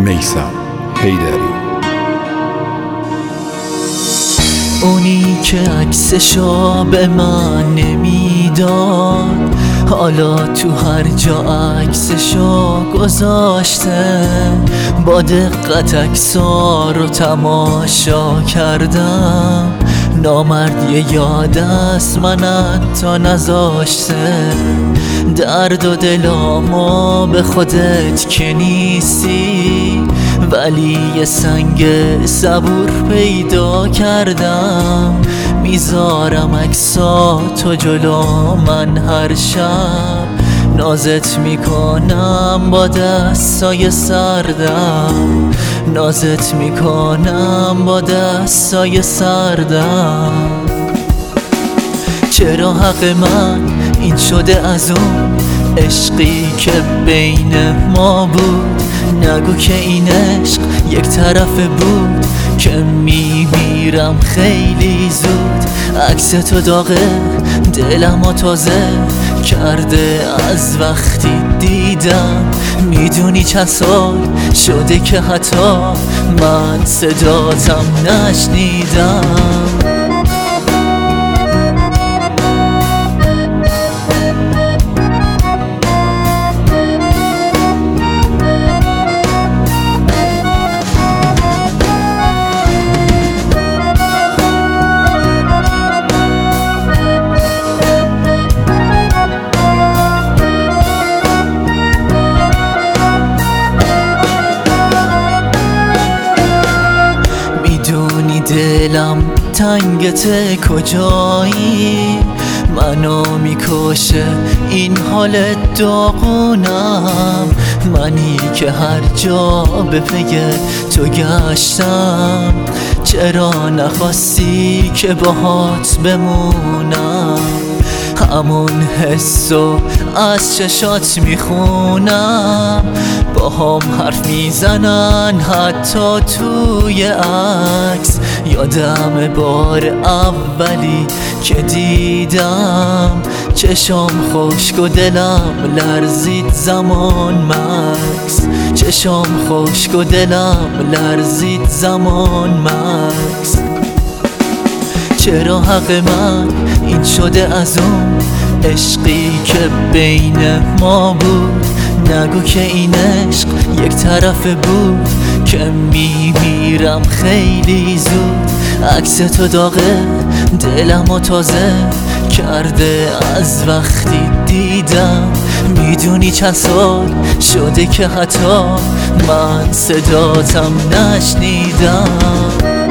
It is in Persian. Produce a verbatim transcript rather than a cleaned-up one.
میثم حیدری. اونی که عکسشو به من نمیداد، حالا تو هر جا عکسشو گذاشته. با دقت عکسا رو تماشا کردم، نامرد یه یاد از من حتی نذاشته. درد و دلامو به خودت که نیستی، ولی یه سنگ صبور پیدا کردم. میذارم عکساتو جلو من هر شب، نازت میکنم با دستای سردم، نازت میکنم با دستای سردم. چرا حق من این شده از اون عشقی که بین ما بود؟ نگو که این عشق یک طرفه بود که میمیرم خیلی زود. عکس تو داغه دلمو تازه کرده از وقتی دیدم. میدونی چند سال شده که حتی من صداتم نشنیدم. دلم تنگت کجایی؟ منو میکشه این حال داغونم. منی که هر جا به پی تو گشتم، چرا نخواستی که باهات بمونم؟ همون حسو از چشات میخونم، با هم حرف میزنن حتی توی عکس. یادم بار اولی که دیدم، چشام خشک و دلم لرزید زمان مکس. چشام خشک و دلم لرزید زمان مکس. چرا حق من این شده از اون عشقی که بین ما بود؟ نگو که این عشق یک طرفه بود که میمیرم خیلی زود. عکس تو داغه دلمو تازه کرده از وقتی دیدم. میدونی چند سال شده که حتی من صداتم نشنیدم.